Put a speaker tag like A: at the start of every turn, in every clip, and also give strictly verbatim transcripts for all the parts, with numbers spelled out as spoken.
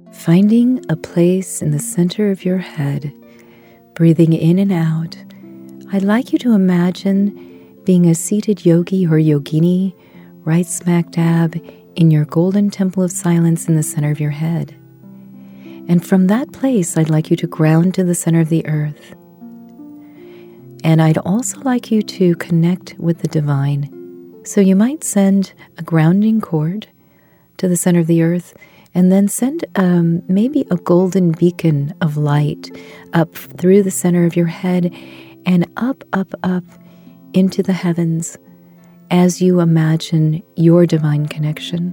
A: Finding a place in the center of your head, breathing in and out, I'd like you to imagine being a seated yogi or yogini right smack dab in your golden temple of silence in the center of your head. And from that place, I'd like you to ground to the center of the earth. And I'd also like you to connect with the divine. So you might send a grounding cord to the center of the earth, and then send um, maybe a golden beacon of light up through the center of your head and up, up, up into the heavens as you imagine your divine connection.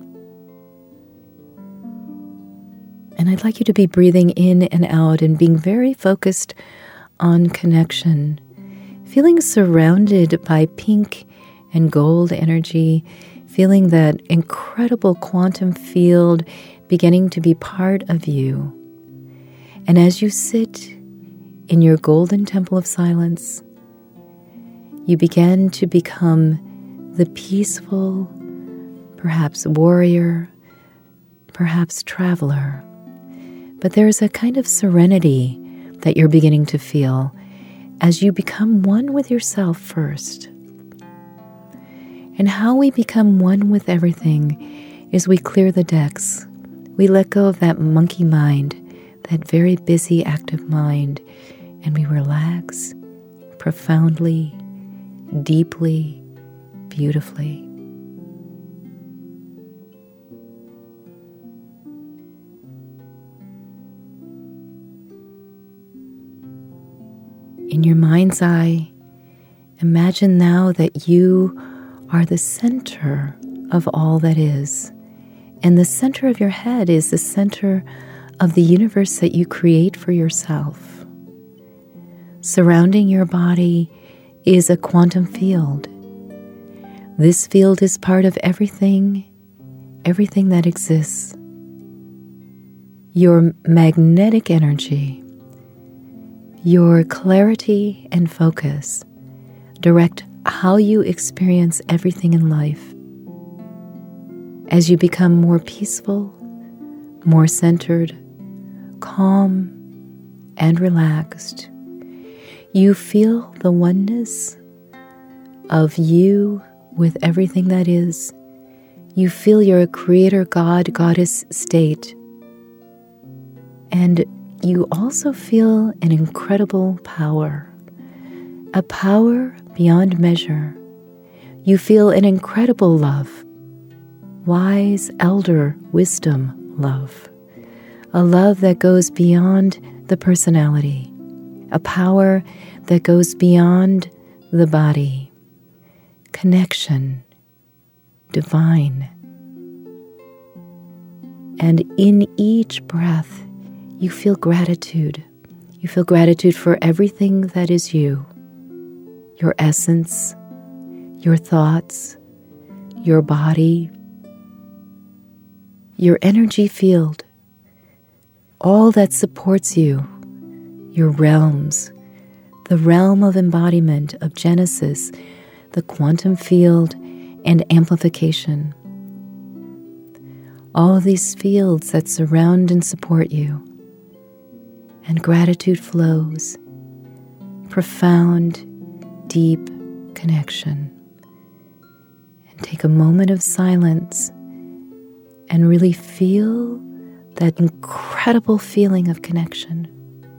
A: And I'd like you to be breathing in and out and being very focused on connection, feeling surrounded by pink and gold energy, feeling that incredible quantum field beginning to be part of you. And as you sit in your golden temple of silence, you begin to become the peaceful, perhaps warrior, perhaps traveler. But there's a kind of serenity that you're beginning to feel as you become one with yourself first. And how we become one with everything is we clear the decks. We let go of that monkey mind, that very busy, active mind, and we relax profoundly, deeply, beautifully. In your mind's eye, imagine now that you are the center of all that is. And the center of your head is the center of the universe that you create for yourself. Surrounding your body is a quantum field. This field is part of everything, everything that exists. Your magnetic energy, your clarity and focus direct how you experience everything in life. As you become more peaceful, more centered, calm, and relaxed, you feel the oneness of you with everything that is. You feel you're a creator, God, goddess state. And you also feel an incredible power, a power beyond measure. You feel an incredible love, wise elder wisdom love, a love that goes beyond the personality, a power that goes beyond the body, connection, divine. And in each breath, you feel gratitude. You feel gratitude for everything that is you, your essence, your thoughts, your body, your energy field, all that supports you, your realms, the realm of embodiment of Genesis, the quantum field, and amplification. All of these fields that surround and support you. And gratitude flows, profound, deep connection. And take a moment of silence and really feel that incredible feeling of connection,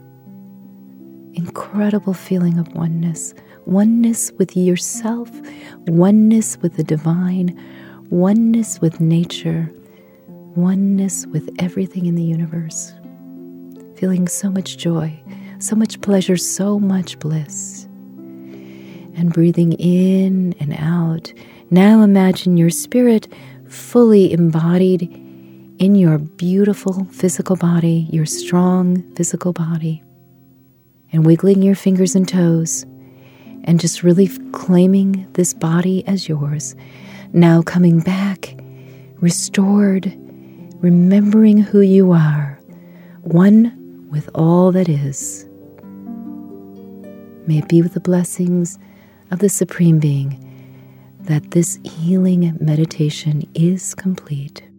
A: incredible feeling of oneness, oneness with yourself, oneness with the divine, oneness with nature, oneness with everything in the universe. Feeling so much joy, so much pleasure, so much bliss. And breathing in and out. Now imagine your spirit fully embodied in your beautiful physical body, your strong physical body. And wiggling your fingers and toes. And just really claiming this body as yours. Now coming back, restored, remembering who you are. One with all that is. May it be with the blessings of the Supreme Being that this healing meditation is complete.